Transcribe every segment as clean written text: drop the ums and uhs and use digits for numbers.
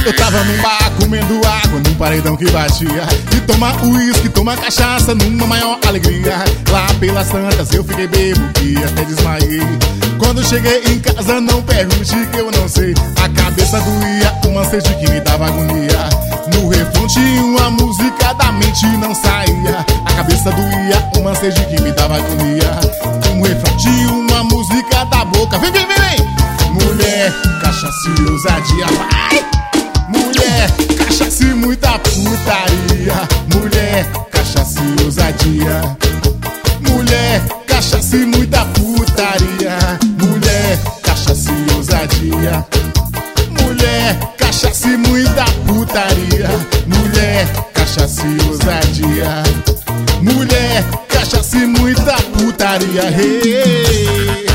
Eu tava num bar comendo água num paredão que batia, e tomar uísque, tomar cachaça numa maior alegria. Lá pelas tantas eu fiquei bebo e até desmaiei. Quando cheguei em casa não pergunte que eu não sei. A cabeça doía, uma sede que me dava agonia. No refrão tinha uma música da mente não saía. A cabeça doía, uma sede que me dava agonia. No refrão tinha uma música da boca. Vem, vem, vem, vem! Mulher, cachaça e ousadia, vai! Mulher, cachaça e muita putaria. Mulher, cachaça e ousadia. Mulher, cachaça e muita putaria. Mulher, cachaça e ousadia. Mulher, cachaça e muita putaria. Mulher, cachaça e ousadia. Mulher, cachaça e muita putaria. Hey.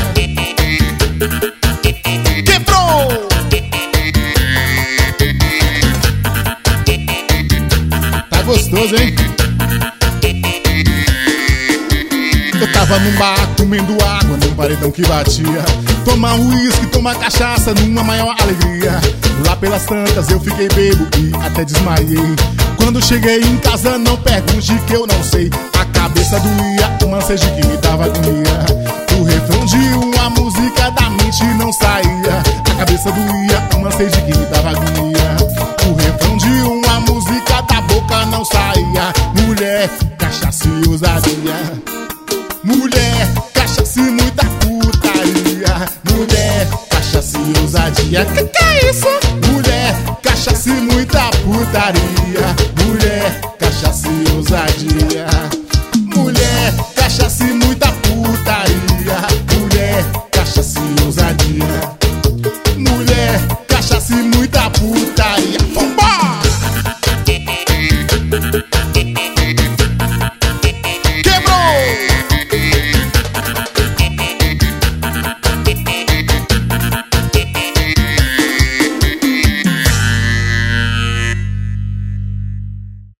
Quebrou! Tá gostoso, hein? Eu tava num bar comendo água num paredão que batia, tomar uísque, tomar cachaça numa maior alegria. Lá pelas tantas eu fiquei bebo e até desmaiei. Quando cheguei em casa não pergunte que eu não sei. A cabeça doía, uma sede que me dava agonia. O refrão de uma música da mente não saía. A cabeça doía, uma sede que me dava agonia. O refrão de uma música da boca não saía. Mulher, cachaça e ousadia. Mulher, cachaça e muita putaria. Mulher, cachaça e ousadia. Que é isso? Mulher, cachaça e muita putaria. Mulher, cachaça e ousadia.